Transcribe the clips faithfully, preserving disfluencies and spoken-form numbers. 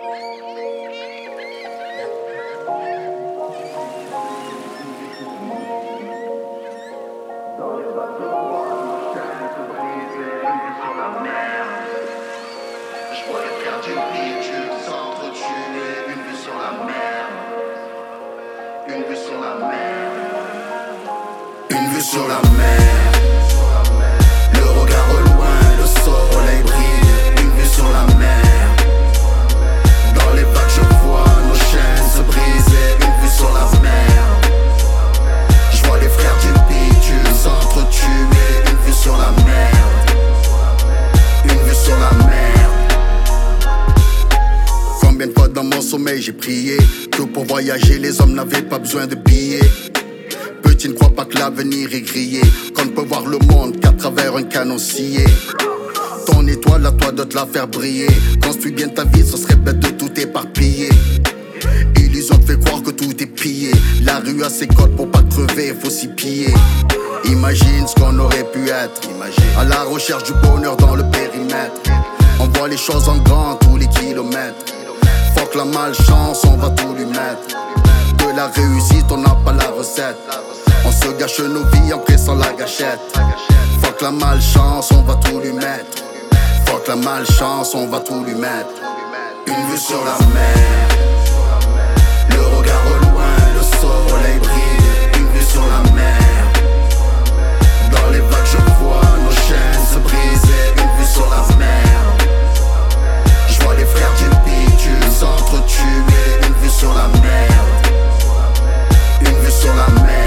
Une vue sur la mer, le regard au loin, le soleil brille. Une vue sur la mer, dans les vagues je vois nos chaînes se briser. Une vue sur la mer, je vois les frères du bitume s'entretuer. Une vue sur la mer, une vue sur la mer. Combien de fois dans mon sommeil j'ai prié que pour voyager les hommes n'avaient pas besoin de billets. Petit, ne crois pas que l'avenir est grillé, qu'on ne peut voir le monde qu'à travers un canon scié. Ton étoile à toi de te la faire briller. Construis bien ta vie, ce serait bête de tout éparpiller. Illusion te fait croire que tout est pillé. La rue a ses codes pour pas crever, faut s'y piller. Imagine ce qu'on aurait pu être. Imagine. À la recherche du bonheur dans le périmètre. On voit les choses en grand tous les kilomètres. Fuck la malchance, on va tout lui mettre. De la réussite, on n'a pas la recette. On se gâche nos vies en pressant la gâchette. Fuck la malchance, on va tout lui mettre. Fuck la malchance, on va tout lui mettre. Une vue sur la mer, le regard au loin, le soleil brille. Une vue sur la mer, dans les vagues je vois nos chaînes se briser. Une vue sur la mer, je vois les frères du bitume s'entretuer. Une vue sur la mer, une vue sur la mer.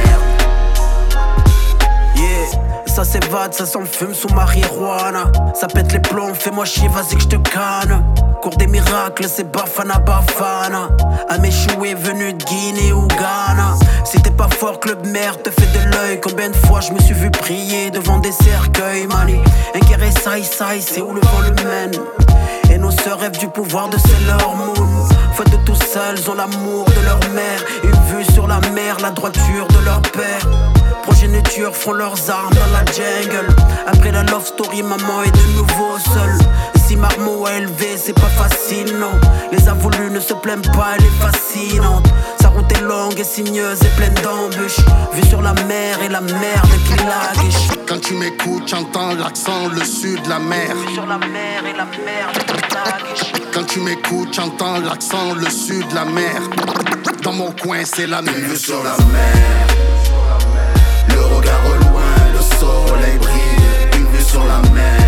Ça s'évade, ça s'enfume sous marijuana. Ça pète les plombs, fais-moi chier, vas-y que je te canne. Cours des miracles, c'est Bafana Bafana. Un échoué venu de Guinée ou Ghana. Si t'es pas fort, club merde, te fait de l'œil. Combien de fois je me suis vu prier devant des cercueils, mani. Inquiéré, saï, saï, c'est où le vent le mène. Et nos sœurs rêvent du pouvoir de Sailor Moon. Faites de tous seuls, ont l'amour de leur mère. Une vue sur la mer, la droiture de leur père. Progéniture font leurs armes dans la jungle. Après la love story, maman est de nouveau seule. Si Marmot a élevé, c'est pas facile, non. Les involus ne se plaignent pas, elle est fascinante. Sa route est longue et sinueuse et pleine d'embûches. Vue sur la mer et la mer de Kilagish. Quand tu m'écoutes, j'entends l'accent, le sud, la mer. Vue sur la mer et la mer de Kilagish. Quand tu m'écoutes, j'entends l'accent, le sud, la mer. Dans mon coin, c'est la mer. Une vue sur la mer, le regard au loin, le soleil brille. Une vue sur la mer,